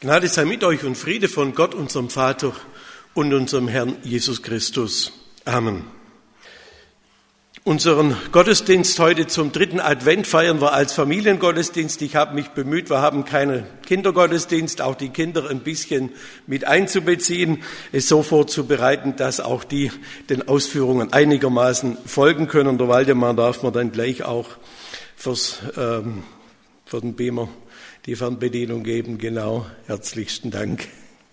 Gnade sei mit euch und Friede von Gott, unserem Vater und unserem Herrn Jesus Christus. Amen. Unseren Gottesdienst heute zum 3. Advent feiern wir als Familiengottesdienst. Ich habe mich bemüht, wir haben keinen Kindergottesdienst, auch die Kinder ein bisschen mit einzubeziehen, es so vorzubereiten, dass auch die den Ausführungen einigermaßen folgen können. Der Waldemar darf man dann gleich auch für den Beamer die Fernbedienung geben. Genau, herzlichsten Dank.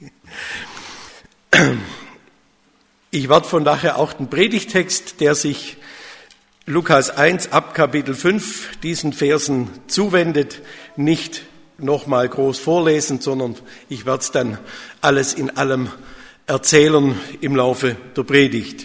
Ich werde von daher auch den Predigtext, der sich Lukas 1 ab Kapitel 5 diesen Versen zuwendet, nicht nochmal groß vorlesen, sondern ich werde es dann alles in allem erzählen im Laufe der Predigt.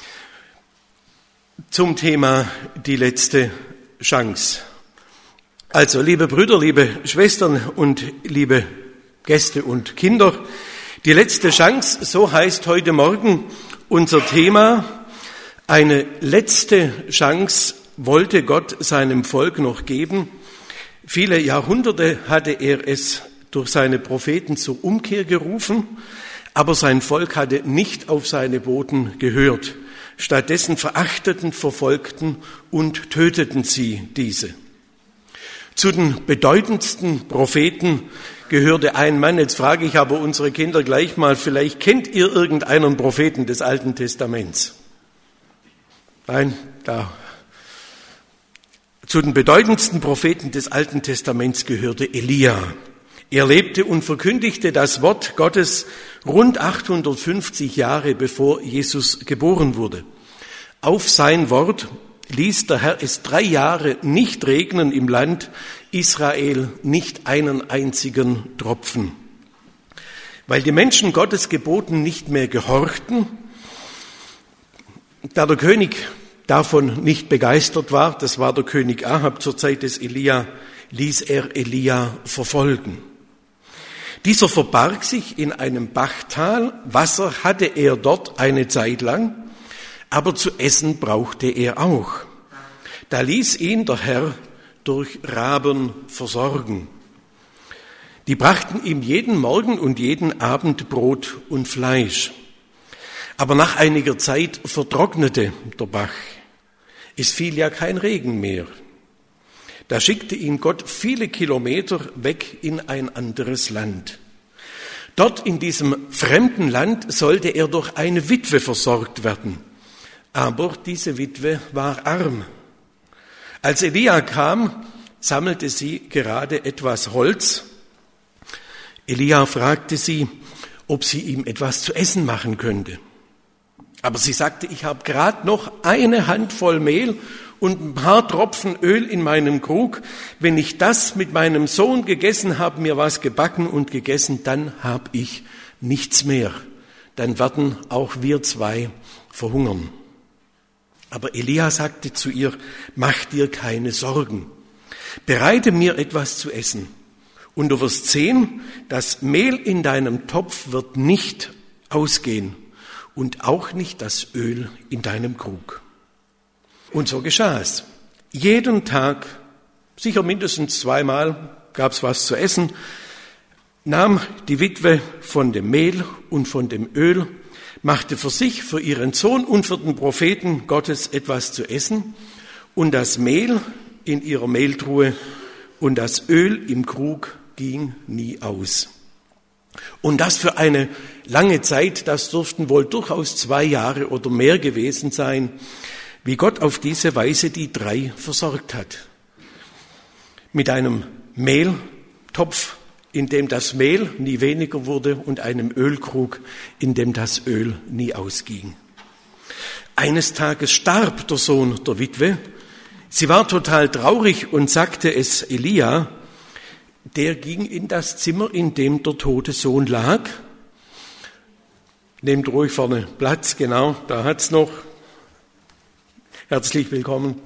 Zum Thema die letzte Chance. Also, liebe Brüder, liebe Schwestern und liebe Gäste und Kinder, die letzte Chance, so heißt heute Morgen unser Thema. Eine letzte Chance wollte Gott seinem Volk noch geben. Viele Jahrhunderte hatte er es durch seine Propheten zur Umkehr gerufen, aber sein Volk hatte nicht auf seine Boten gehört. Stattdessen verachteten, verfolgten und töteten sie diese. Zu den bedeutendsten Propheten gehörte ein Mann. Jetzt frage ich aber unsere Kinder gleich mal, vielleicht kennt ihr irgendeinen Propheten des Alten Testaments? Nein, da. Zu den bedeutendsten Propheten des Alten Testaments gehörte Elia. Er lebte und verkündigte das Wort Gottes rund 850 Jahre bevor Jesus geboren wurde. Auf sein Wort ließ der Herr es 3 Jahre nicht regnen im Land Israel, nicht einen einzigen Tropfen. Weil die Menschen Gottes Geboten nicht mehr gehorchten, da der König davon nicht begeistert war, das war der König Ahab zur Zeit des Elia, ließ er Elia verfolgen. Dieser verbarg sich in einem Bachtal, Wasser hatte er dort eine Zeit lang, aber zu essen brauchte er auch. Da ließ ihn der Herr durch Raben versorgen. Die brachten ihm jeden Morgen und jeden Abend Brot und Fleisch. Aber nach einiger Zeit vertrocknete der Bach. Es fiel ja kein Regen mehr. Da schickte ihn Gott viele Kilometer weg in ein anderes Land. Dort in diesem fremden Land sollte er durch eine Witwe versorgt werden. Aber diese Witwe war arm. Als Elia kam, sammelte sie gerade etwas Holz. Elia fragte sie, ob sie ihm etwas zu essen machen könnte. Aber sie sagte, ich habe gerade noch eine Handvoll Mehl und ein paar Tropfen Öl in meinem Krug. Wenn ich das mit meinem Sohn gegessen habe, mir was gebacken und gegessen, dann habe ich nichts mehr. Dann werden auch wir 2 verhungern. Aber Elia sagte zu ihr, mach dir keine Sorgen, bereite mir etwas zu essen. Und du wirst sehen, das Mehl in deinem Topf wird nicht ausgehen und auch nicht das Öl in deinem Krug. Und so geschah es. Jeden Tag, sicher mindestens 2-mal, gab es was zu essen, nahm die Witwe von dem Mehl und von dem Öl, machte für sich, für ihren Sohn und für den Propheten Gottes etwas zu essen und das Mehl in ihrer Mehltruhe und das Öl im Krug ging nie aus. Und das für eine lange Zeit, das dürften wohl durchaus 2 Jahre oder mehr gewesen sein, wie Gott auf diese Weise die 3 versorgt hat. Mit einem Mehltopf, in dem das Mehl nie weniger wurde und einem Ölkrug, in dem das Öl nie ausging. Eines Tages starb der Sohn der Witwe. Sie war total traurig und sagte es Elia. Der ging in das Zimmer, in dem der tote Sohn lag. Nehmt ruhig vorne Platz, genau, da hat's noch. Herzlich willkommen.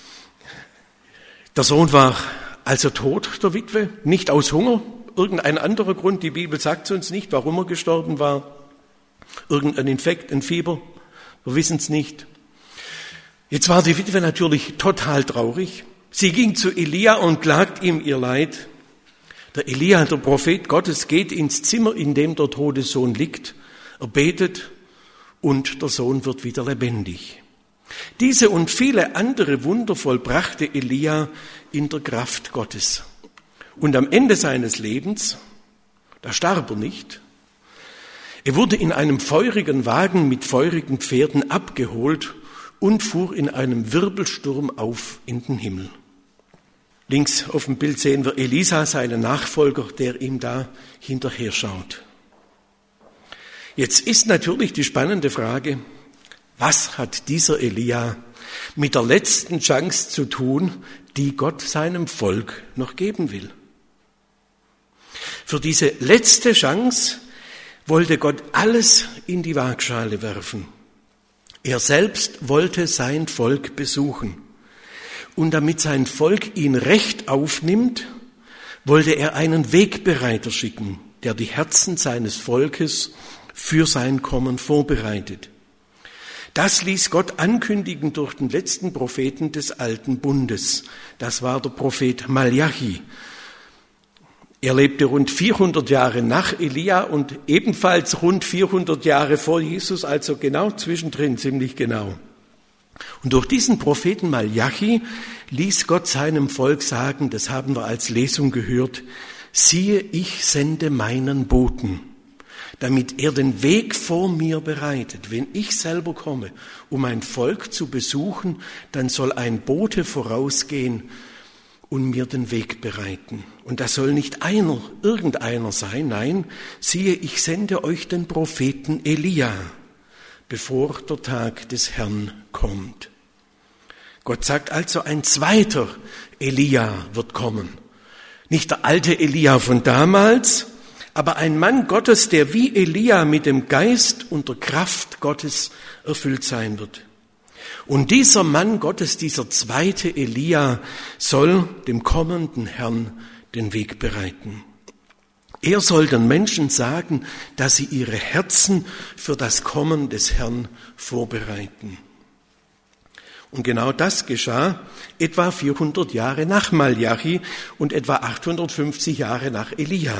Der Sohn war also tot, der Witwe, nicht aus Hunger. Irgendein anderer Grund, die Bibel sagt uns nicht, warum er gestorben war. Irgendein Infekt, ein Fieber, wir wissen es nicht. Jetzt war die Witwe natürlich total traurig. Sie ging zu Elia und klagt ihm ihr Leid. Der Elia, der Prophet Gottes, geht ins Zimmer, in dem der tote Sohn liegt. Er betet und der Sohn wird wieder lebendig. Diese und viele andere Wunder vollbrachte Elia in der Kraft Gottes. Und am Ende seines Lebens, da starb er nicht. Er wurde in einem feurigen Wagen mit feurigen Pferden abgeholt und fuhr in einem Wirbelsturm auf in den Himmel. Links auf dem Bild sehen wir Elisa, seinen Nachfolger, der ihm da hinterher schaut. Jetzt ist natürlich die spannende Frage, was hat dieser Elia mit der letzten Chance zu tun, die Gott seinem Volk noch geben will? Für diese letzte Chance wollte Gott alles in die Waagschale werfen. Er selbst wollte sein Volk besuchen. Und damit sein Volk ihn recht aufnimmt, wollte er einen Wegbereiter schicken, der die Herzen seines Volkes für sein Kommen vorbereitet. Das ließ Gott ankündigen durch den letzten Propheten des Alten Bundes. Das war der Prophet Malachi. Er lebte rund 400 Jahre nach Elia und ebenfalls rund 400 Jahre vor Jesus, also genau zwischendrin, ziemlich genau. Und durch diesen Propheten Malachi ließ Gott seinem Volk sagen, das haben wir als Lesung gehört, siehe, ich sende meinen Boten, damit er den Weg vor mir bereitet. Wenn ich selber komme, um mein Volk zu besuchen, dann soll ein Bote vorausgehen und mir den Weg bereiten. Und das soll nicht irgendeiner sein, nein, siehe, ich sende euch den Propheten Elia, bevor der Tag des Herrn kommt. Gott sagt also, ein zweiter Elia wird kommen. Nicht der alte Elia von damals, aber ein Mann Gottes, der wie Elia mit dem Geist und der Kraft Gottes erfüllt sein wird. Und dieser Mann Gottes, dieser zweite Elia, soll dem kommenden Herrn den Weg bereiten. Er soll den Menschen sagen, dass sie ihre Herzen für das Kommen des Herrn vorbereiten. Und genau das geschah etwa 400 Jahre nach Malachi und etwa 850 Jahre nach Elia,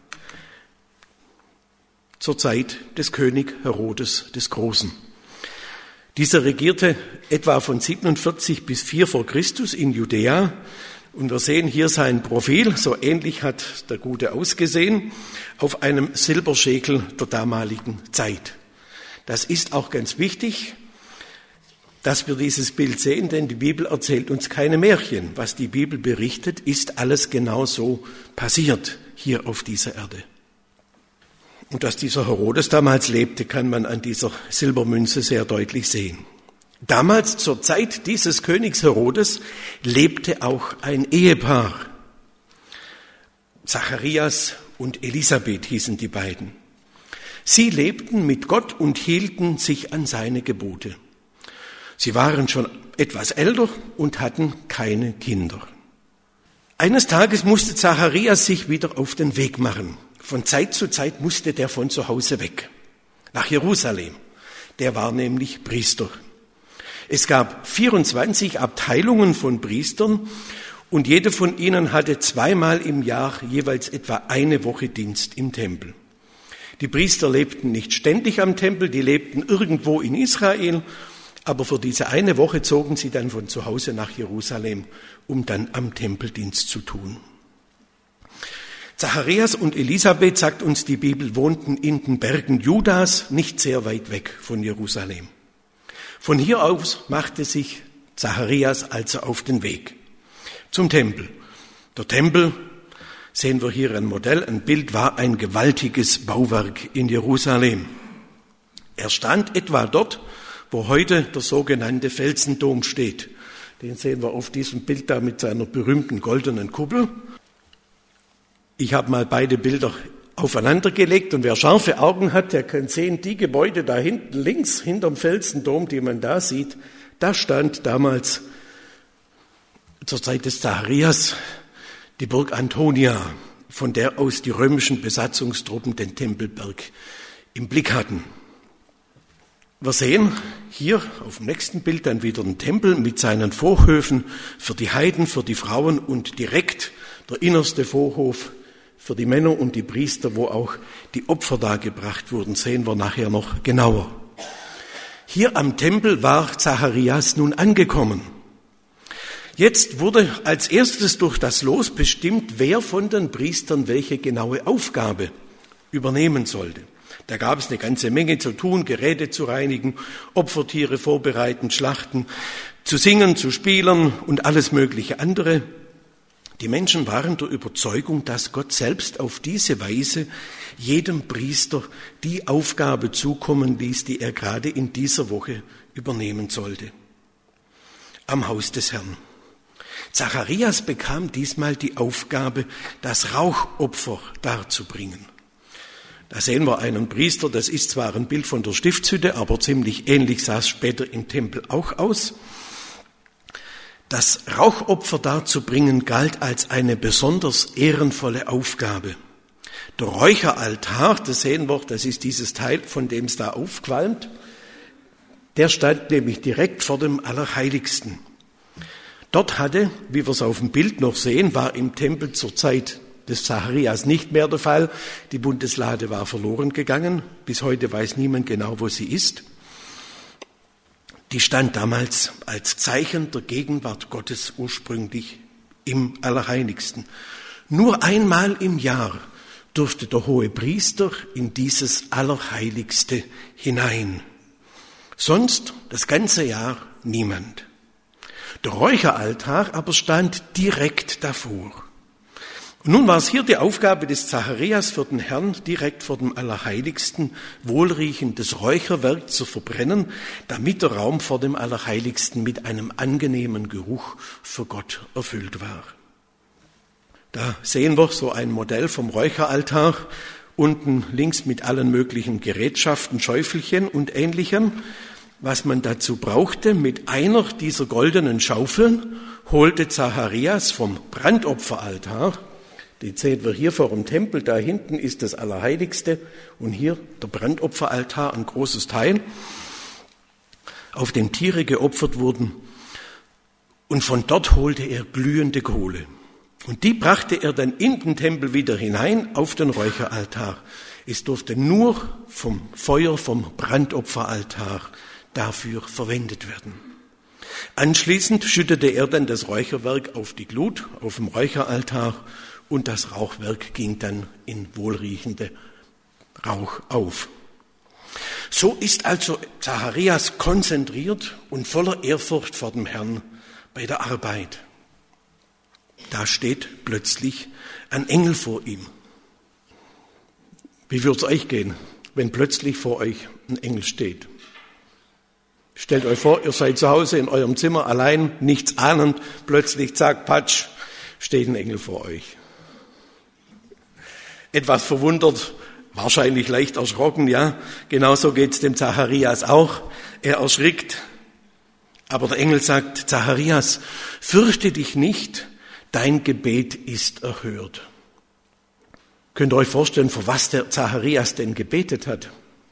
zur Zeit des König Herodes des Großen. Dieser regierte etwa von 47 bis 4 vor Christus in Judäa. Und wir sehen hier sein Profil, so ähnlich hat der Gute ausgesehen, auf einem Silberschekel der damaligen Zeit. Das ist auch ganz wichtig, dass wir dieses Bild sehen, denn die Bibel erzählt uns keine Märchen. Was die Bibel berichtet, ist alles genau so passiert hier auf dieser Erde. Und dass dieser Herodes damals lebte, kann man an dieser Silbermünze sehr deutlich sehen. Damals, zur Zeit dieses Königs Herodes, lebte auch ein Ehepaar. Zacharias und Elisabeth hießen die beiden. Sie lebten mit Gott und hielten sich an seine Gebote. Sie waren schon etwas älter und hatten keine Kinder. Eines Tages musste Zacharias sich wieder auf den Weg machen. Von Zeit zu Zeit musste der von zu Hause weg, nach Jerusalem. Der war nämlich Priester. Es gab 24 Abteilungen von Priestern und jede von ihnen hatte 2-mal im Jahr jeweils etwa eine Woche Dienst im Tempel. Die Priester lebten nicht ständig am Tempel, die lebten irgendwo in Israel, aber für diese eine Woche zogen sie dann von zu Hause nach Jerusalem, um dann am Tempeldienst zu tun. Zacharias und Elisabeth, sagt uns die Bibel, wohnten in den Bergen Judas, nicht sehr weit weg von Jerusalem. Von hier aus machte sich Zacharias also auf den Weg zum Tempel. Der Tempel, sehen wir hier ein Modell, ein Bild, war ein gewaltiges Bauwerk in Jerusalem. Er stand etwa dort, wo heute der sogenannte Felsendom steht. Den sehen wir auf diesem Bild da mit seiner berühmten goldenen Kuppel. Ich habe mal beide Bilder aufeinander gelegt und wer scharfe Augen hat, der kann sehen, die Gebäude da hinten links hinterm Felsendom, die man da sieht, da stand damals zur Zeit des Zacharias die Burg Antonia, von der aus die römischen Besatzungstruppen den Tempelberg im Blick hatten. Wir sehen hier auf dem nächsten Bild dann wieder den Tempel mit seinen Vorhöfen für die Heiden, für die Frauen und direkt der innerste Vorhof für die Männer und die Priester, wo auch die Opfer dargebracht wurden, sehen wir nachher noch genauer. Hier am Tempel war Zacharias nun angekommen. Jetzt wurde als erstes durch das Los bestimmt, wer von den Priestern welche genaue Aufgabe übernehmen sollte. Da gab es eine ganze Menge zu tun, Geräte zu reinigen, Opfertiere vorbereiten, schlachten, zu singen, zu spielen und alles mögliche andere. Die Menschen waren der Überzeugung, dass Gott selbst auf diese Weise jedem Priester die Aufgabe zukommen ließ, die er gerade in dieser Woche übernehmen sollte. Am Haus des Herrn. Zacharias bekam diesmal die Aufgabe, das Rauchopfer darzubringen. Da sehen wir einen Priester, das ist zwar ein Bild von der Stiftshütte, aber ziemlich ähnlich sah es später im Tempel auch aus. Das Rauchopfer darzubringen galt als eine besonders ehrenvolle Aufgabe. Der Räucheraltar, das sehen wir, das ist dieses Teil, von dem es da aufqualmt, der stand nämlich direkt vor dem Allerheiligsten. Dort hatte, wie wir es auf dem Bild noch sehen, war im Tempel zur Zeit des Zacharias nicht mehr der Fall. Die Bundeslade war verloren gegangen. Bis heute weiß niemand genau, wo sie ist. Die stand damals als Zeichen der Gegenwart Gottes ursprünglich im Allerheiligsten. Nur einmal im Jahr durfte der Hohepriester in dieses Allerheiligste hinein. Sonst das ganze Jahr niemand. Der Räucheraltar aber stand direkt davor. Und nun war es hier die Aufgabe des Zacharias für den Herrn, direkt vor dem Allerheiligsten wohlriechendes Räucherwerk zu verbrennen, damit der Raum vor dem Allerheiligsten mit einem angenehmen Geruch für Gott erfüllt war. Da sehen wir so ein Modell vom Räucheraltar, unten links mit allen möglichen Gerätschaften, Schäufelchen und Ähnlichem. Was man dazu brauchte, mit einer dieser goldenen Schaufeln holte Zacharias vom Brandopferaltar, den sehen wir hier vor dem Tempel, da hinten ist das Allerheiligste und hier der Brandopferaltar, ein großes Teil, auf dem Tiere geopfert wurden. Und von dort holte er glühende Kohle. Und die brachte er dann in den Tempel wieder hinein auf den Räucheraltar. Es durfte nur vom Feuer vom Brandopferaltar dafür verwendet werden. Anschließend schüttete er dann das Räucherwerk auf die Glut, auf dem Räucheraltar, und das Rauchwerk ging dann in wohlriechende Rauch auf. So ist also Zacharias konzentriert und voller Ehrfurcht vor dem Herrn bei der Arbeit. Da steht plötzlich ein Engel vor ihm. Wie würde es euch gehen, wenn plötzlich vor euch ein Engel steht? Stellt euch vor, ihr seid zu Hause in eurem Zimmer allein, nichts ahnend, plötzlich zack, patsch, steht ein Engel vor euch. Etwas verwundert, wahrscheinlich leicht erschrocken, ja. Genauso geht's dem Zacharias auch. Er erschrickt. Aber der Engel sagt, Zacharias, fürchte dich nicht, dein Gebet ist erhört. Könnt ihr euch vorstellen, für was der Zacharias denn gebetet hat?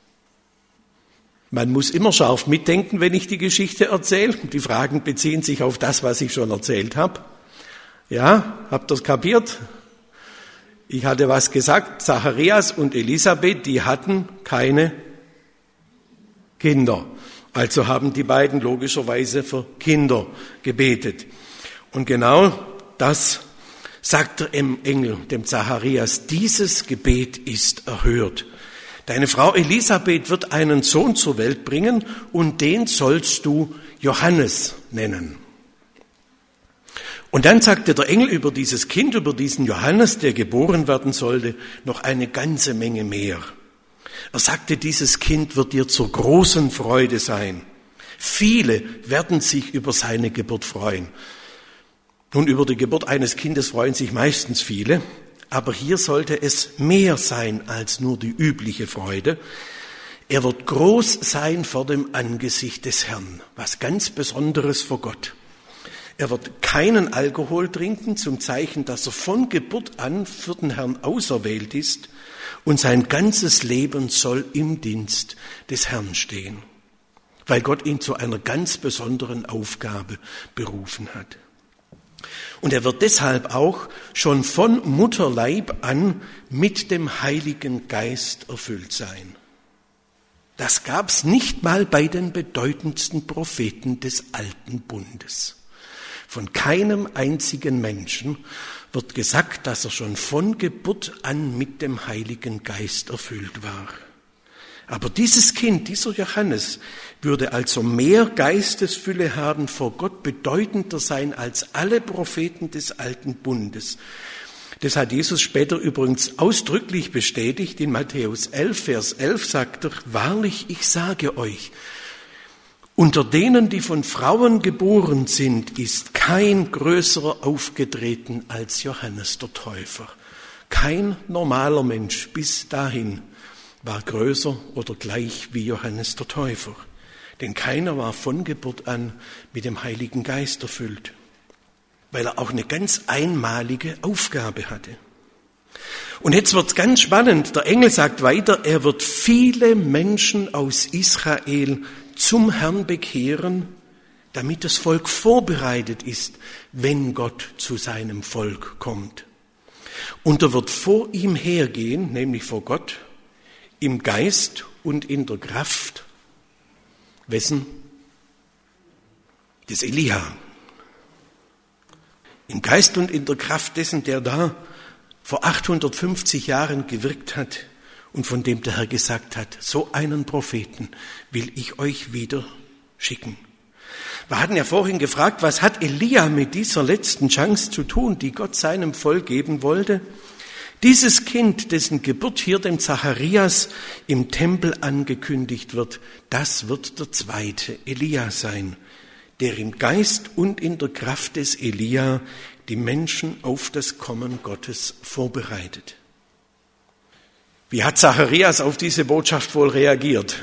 Man muss immer scharf mitdenken, wenn ich die Geschichte erzähle. Die Fragen beziehen sich auf das, was ich schon erzählt habe. Ja, habt ihr es kapiert? Ich hatte was gesagt, Zacharias und Elisabeth, die hatten keine Kinder. Also haben die beiden logischerweise für Kinder gebetet. Und genau das sagt der Engel dem Zacharias, dieses Gebet ist erhört. Deine Frau Elisabeth wird einen Sohn zur Welt bringen und den sollst du Johannes nennen. Und dann sagte der Engel über dieses Kind, über diesen Johannes, der geboren werden sollte, noch eine ganze Menge mehr. Er sagte, dieses Kind wird dir zur großen Freude sein. Viele werden sich über seine Geburt freuen. Nun, über die Geburt eines Kindes freuen sich meistens viele, aber hier sollte es mehr sein als nur die übliche Freude. Er wird groß sein vor dem Angesicht des Herrn, was ganz Besonderes vor Gott. Er wird keinen Alkohol trinken, zum Zeichen, dass er von Geburt an für den Herrn auserwählt ist, und sein ganzes Leben soll im Dienst des Herrn stehen, weil Gott ihn zu einer ganz besonderen Aufgabe berufen hat. Und er wird deshalb auch schon von Mutterleib an mit dem Heiligen Geist erfüllt sein. Das gab's nicht mal bei den bedeutendsten Propheten des Alten Bundes. Von keinem einzigen Menschen wird gesagt, dass er schon von Geburt an mit dem Heiligen Geist erfüllt war. Aber dieses Kind, dieser Johannes, würde also mehr Geistesfülle haben, vor Gott bedeutender sein als alle Propheten des Alten Bundes. Das hat Jesus später übrigens ausdrücklich bestätigt. In Matthäus 11, Vers 11 sagt er, wahrlich, ich sage euch, unter denen, die von Frauen geboren sind, ist kein größerer aufgetreten als Johannes der Täufer. Kein normaler Mensch bis dahin war größer oder gleich wie Johannes der Täufer. Denn keiner war von Geburt an mit dem Heiligen Geist erfüllt, weil er auch eine ganz einmalige Aufgabe hatte. Und jetzt wird's ganz spannend. Der Engel sagt weiter, er wird viele Menschen aus Israel zum Herrn bekehren, damit das Volk vorbereitet ist, wenn Gott zu seinem Volk kommt. Und er wird vor ihm hergehen, nämlich vor Gott, im Geist und in der Kraft, wessen? Des Elia. Im Geist und in der Kraft dessen, der da vor 850 Jahren gewirkt hat und von dem der Herr gesagt hat, so einen Propheten will ich euch wieder schicken. Wir hatten ja vorhin gefragt, was hat Elia mit dieser letzten Chance zu tun, die Gott seinem Volk geben wollte? Dieses Kind, dessen Geburt hier dem Zacharias im Tempel angekündigt wird, das wird der zweite Elia sein, der im Geist und in der Kraft des Elia die Menschen auf das Kommen Gottes vorbereitet. Wie hat Zacharias auf diese Botschaft wohl reagiert?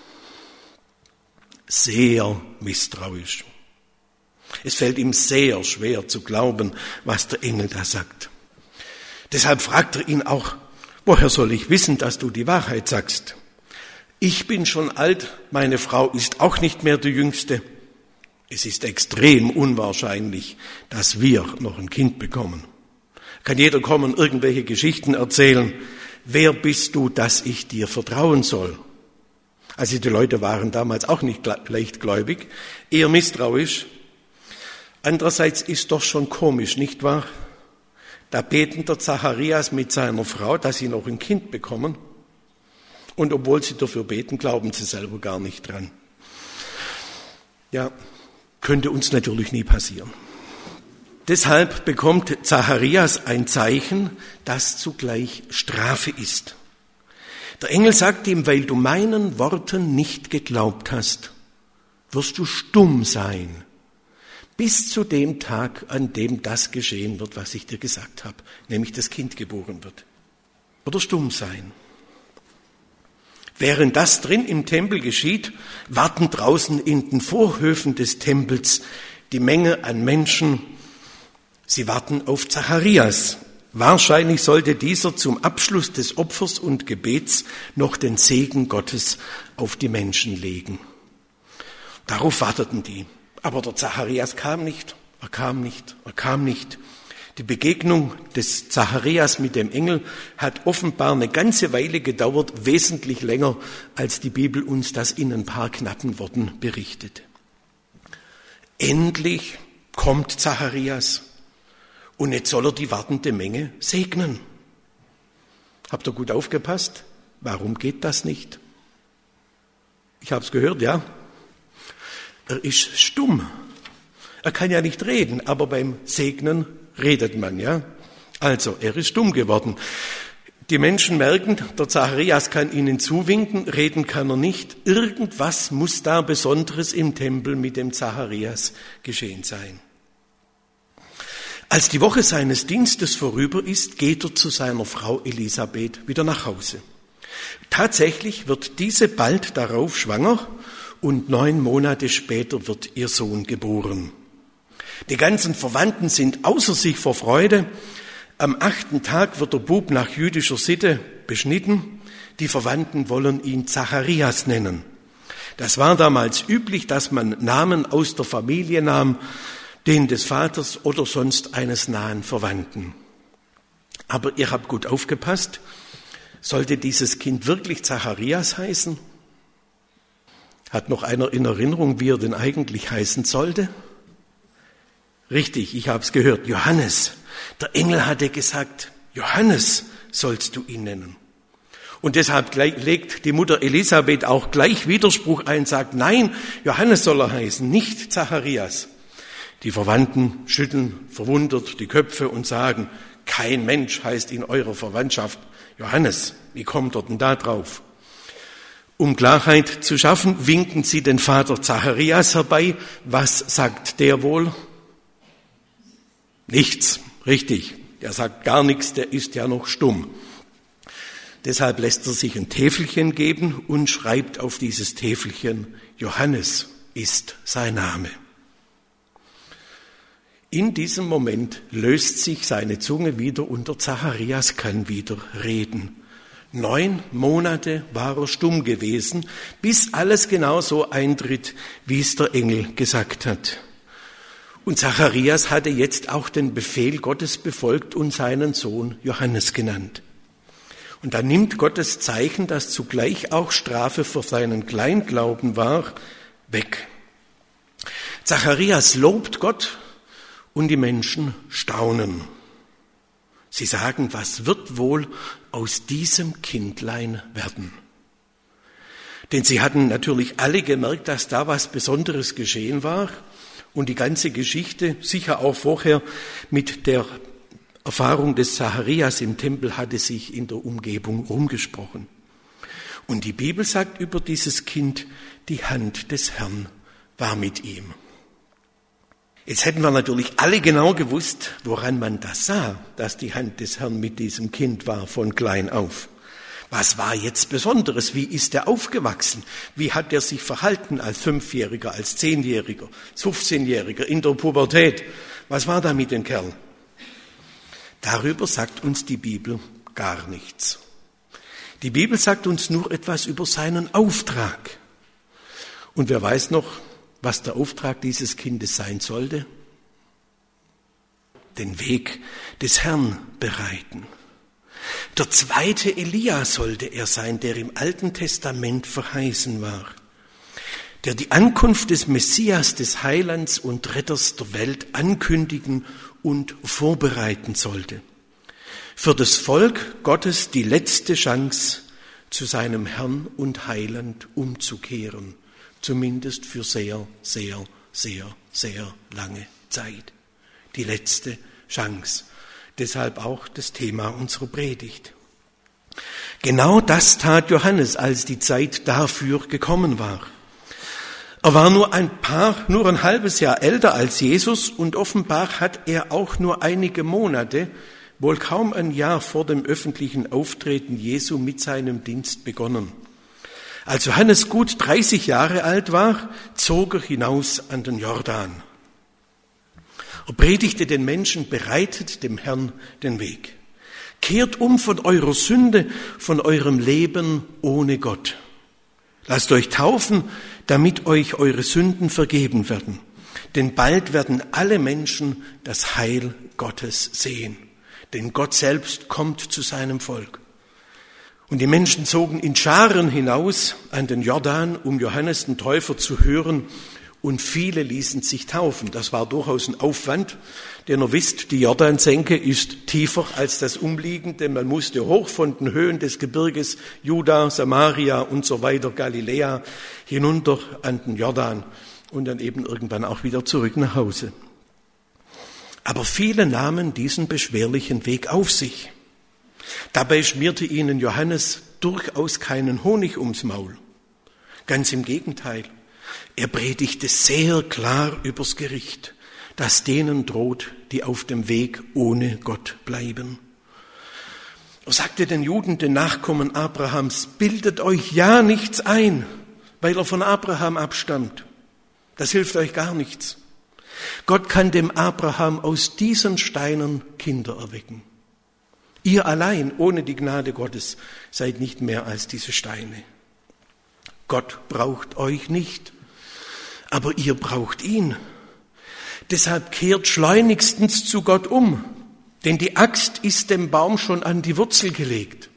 Sehr misstrauisch. Es fällt ihm sehr schwer zu glauben, was der Engel da sagt. Deshalb fragt er ihn auch, woher soll ich wissen, dass du die Wahrheit sagst? Ich bin schon alt, meine Frau ist auch nicht mehr die Jüngste. Es ist extrem unwahrscheinlich, dass wir noch ein Kind bekommen. Kann jeder kommen, irgendwelche Geschichten erzählen. Wer bist du, dass ich dir vertrauen soll? Also die Leute waren damals auch nicht leichtgläubig, eher misstrauisch. Andererseits ist doch schon komisch, nicht wahr? Da beten der Zacharias mit seiner Frau, dass sie noch ein Kind bekommen. Und obwohl sie dafür beten, glauben sie selber gar nicht dran. Ja, könnte uns natürlich nie passieren. Deshalb bekommt Zacharias ein Zeichen, das zugleich Strafe ist. Der Engel sagt ihm, weil du meinen Worten nicht geglaubt hast, wirst du stumm sein, bis zu dem Tag, an dem das geschehen wird, was ich dir gesagt habe, nämlich das Kind geboren wird. Oder stumm sein. Während das drin im Tempel geschieht, warten draußen in den Vorhöfen des Tempels die Menge an Menschen. Sie warten auf Zacharias. Wahrscheinlich sollte dieser zum Abschluss des Opfers und Gebets noch den Segen Gottes auf die Menschen legen. Darauf warteten die. Aber der Zacharias kam nicht. Die Begegnung des Zacharias mit dem Engel hat offenbar eine ganze Weile gedauert, wesentlich länger, als die Bibel uns das in ein paar knappen Worten berichtet. Endlich kommt Zacharias und jetzt soll er die wartende Menge segnen. Habt ihr gut aufgepasst? Warum geht das nicht? Ich habe es gehört, ja. Er ist stumm. Er kann ja nicht reden, aber beim Segnen redet man, ja. Also, er ist stumm geworden. Die Menschen merken, der Zacharias kann ihnen zuwinken, reden kann er nicht. Irgendwas muss da Besonderes im Tempel mit dem Zacharias geschehen sein. Als die Woche seines Dienstes vorüber ist, geht er zu seiner Frau Elisabeth wieder nach Hause. Tatsächlich wird diese bald darauf schwanger und 9 Monate später wird ihr Sohn geboren. Die ganzen Verwandten sind außer sich vor Freude. Am 8. Tag wird der Bub nach jüdischer Sitte beschnitten. Die Verwandten wollen ihn Zacharias nennen. Das war damals üblich, dass man Namen aus der Familie nahm. den des Vaters oder sonst eines nahen Verwandten. Aber ihr habt gut aufgepasst, sollte dieses Kind wirklich Zacharias heißen? Hat noch einer in Erinnerung, wie er denn eigentlich heißen sollte? Richtig, ich habe es gehört, Johannes. Der Engel hatte gesagt, Johannes sollst du ihn nennen. Und deshalb legt die Mutter Elisabeth auch gleich Widerspruch ein, sagt, nein, Johannes soll er heißen, nicht Zacharias. Die Verwandten schütteln verwundert die Köpfe und sagen, kein Mensch heißt in eurer Verwandtschaft Johannes. Wie kommt er denn da drauf? Um Klarheit zu schaffen, winken sie den Vater Zacharias herbei. Was sagt der wohl? Nichts, richtig. Der sagt gar nichts, der ist ja noch stumm. Deshalb lässt er sich ein Täfelchen geben und schreibt auf dieses Täfelchen, Johannes ist sein Name. In diesem Moment löst sich seine Zunge wieder und der Zacharias kann wieder reden. 9 Monate war er stumm gewesen, bis alles genau so eintritt, wie es der Engel gesagt hat. Und Zacharias hatte jetzt auch den Befehl Gottes befolgt und seinen Sohn Johannes genannt. Und dann nimmt Gottes Zeichen, das zugleich auch Strafe für seinen Kleinglauben war, weg. Zacharias lobt Gott und die Menschen staunen. Sie sagen, was wird wohl aus diesem Kindlein werden? Denn sie hatten natürlich alle gemerkt, dass da was Besonderes geschehen war und die ganze Geschichte, sicher auch vorher mit der Erfahrung des Zacharias im Tempel, hatte sich in der Umgebung rumgesprochen. Und die Bibel sagt über dieses Kind, die Hand des Herrn war mit ihm. Jetzt hätten wir natürlich alle genau gewusst, woran man das sah, dass die Hand des Herrn mit diesem Kind war von klein auf. Was war jetzt Besonderes? Wie ist er aufgewachsen? Wie hat er sich verhalten als 5-Jähriger, als 10-Jähriger, als 15-Jähriger in der Pubertät? Was war da mit dem Kerl? Darüber sagt uns die Bibel gar nichts. Die Bibel sagt uns nur etwas über seinen Auftrag. Und wer weiß noch, was der Auftrag dieses Kindes sein sollte? Den Weg des Herrn bereiten. Der 2. Elia sollte er sein, der im Alten Testament verheißen war, der die Ankunft des Messias, des Heilands und Retters der Welt ankündigen und vorbereiten sollte. Für das Volk Gottes die letzte Chance, zu seinem Herrn und Heiland umzukehren. Zumindest für sehr, sehr, sehr, sehr lange Zeit. Die letzte Chance. Deshalb auch das Thema unserer Predigt. Genau das tat Johannes, als die Zeit dafür gekommen war. Er war nur ein halbes Jahr älter als Jesus und offenbar hat er auch nur einige Monate, wohl kaum ein Jahr vor dem öffentlichen Auftreten Jesu mit seinem Dienst begonnen. Als Johannes gut 30 Jahre alt war, zog er hinaus an den Jordan. Er predigte den Menschen, bereitet dem Herrn den Weg. Kehrt um von eurer Sünde, von eurem Leben ohne Gott. Lasst euch taufen, damit euch eure Sünden vergeben werden. Denn bald werden alle Menschen das Heil Gottes sehen. Denn Gott selbst kommt zu seinem Volk. Und die Menschen zogen in Scharen hinaus an den Jordan, um Johannes den Täufer zu hören. Und viele ließen sich taufen. Das war durchaus ein Aufwand, denn ihr wisst, die Jordansenke ist tiefer als das umliegende. Man musste hoch von den Höhen des Gebirges Juda, Samaria und so weiter, Galiläa, hinunter an den Jordan und dann eben irgendwann auch wieder zurück nach Hause. Aber viele nahmen diesen beschwerlichen Weg auf sich. Dabei schmierte ihnen Johannes durchaus keinen Honig ums Maul. Ganz im Gegenteil. Er predigte sehr klar übers Gericht, das denen droht, die auf dem Weg ohne Gott bleiben. Er sagte den Juden, den Nachkommen Abrahams, bildet euch ja nichts ein, weil er von Abraham abstammt. Das hilft euch gar nichts. Gott kann dem Abraham aus diesen Steinen Kinder erwecken. Ihr allein, ohne die Gnade Gottes, seid nicht mehr als diese Steine. Gott braucht euch nicht, aber ihr braucht ihn. Deshalb kehrt schleunigstens zu Gott um, denn die Axt ist dem Baum schon an die Wurzel gelegt.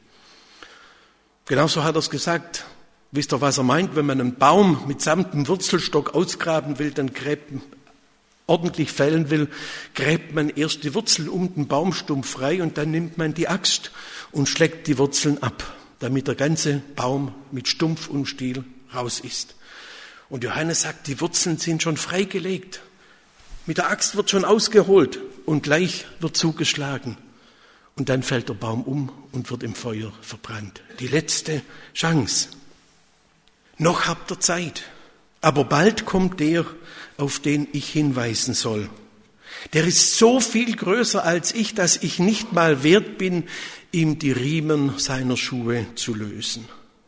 Genauso hat er es gesagt. Wisst ihr, was er meint? Wenn man einen Baum mitsamt dem Wurzelstock ausgraben will, dann ordentlich fällen will, gräbt man erst die Wurzel um den Baumstumpf frei und dann nimmt man die Axt und schlägt die Wurzeln ab, damit der ganze Baum mit Stumpf und Stiel raus ist. Und Johannes sagt, die Wurzeln sind schon freigelegt. Mit der Axt wird schon ausgeholt und gleich wird zugeschlagen. Und dann fällt der Baum um und wird im Feuer verbrannt. Die letzte Chance. Noch habt ihr Zeit, aber bald kommt der, auf den ich hinweisen soll. Der ist so viel größer als ich, dass ich nicht mal wert bin, ihm die Riemen seiner Schuhe zu lösen.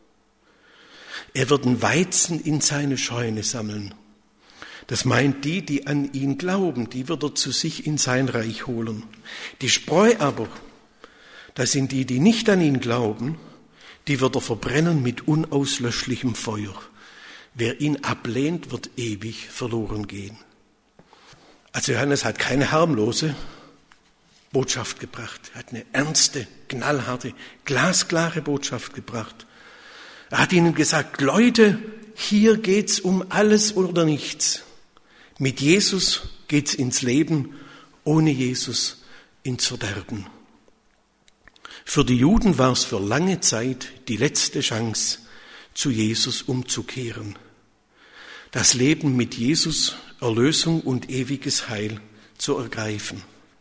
Er wird den Weizen in seine Scheune sammeln. Das meint die an ihn glauben, die wird er zu sich in sein Reich holen. Die Spreu aber, das sind die nicht an ihn glauben, die wird er verbrennen mit unauslöschlichem Feuer. Wer ihn ablehnt, wird ewig verloren gehen. Also Johannes hat keine harmlose Botschaft gebracht. Er hat eine ernste, knallharte, glasklare Botschaft gebracht. Er hat ihnen gesagt, Leute, hier geht's um alles oder nichts. Mit Jesus geht's ins Leben, ohne Jesus ins Verderben. Für die Juden war es für lange Zeit die letzte Chance, zu Jesus umzukehren. Das Leben mit Jesus, Erlösung und ewiges Heil zu ergreifen.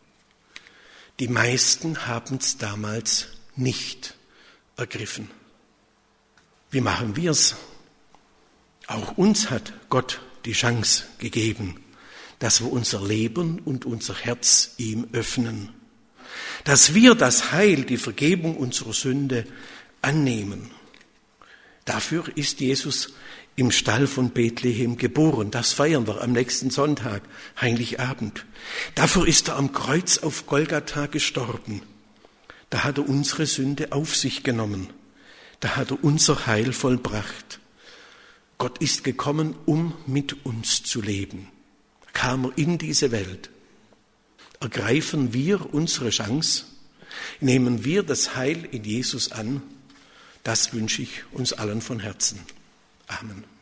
Die meisten haben es damals nicht ergriffen. Wie machen wir es? Auch uns hat Gott die Chance gegeben, dass wir unser Leben und unser Herz ihm öffnen. Dass wir das Heil, die Vergebung unserer Sünde annehmen. Dafür ist Jesus im Stall von Bethlehem geboren. Das feiern wir am nächsten Sonntag, Heiligabend. Dafür ist er am Kreuz auf Golgatha gestorben. Da hat er unsere Sünde auf sich genommen. Da hat er unser Heil vollbracht. Gott ist gekommen, um mit uns zu leben. Kam er in diese Welt. Ergreifen wir unsere Chance, nehmen wir das Heil in Jesus an, das wünsche ich uns allen von Herzen. Amen.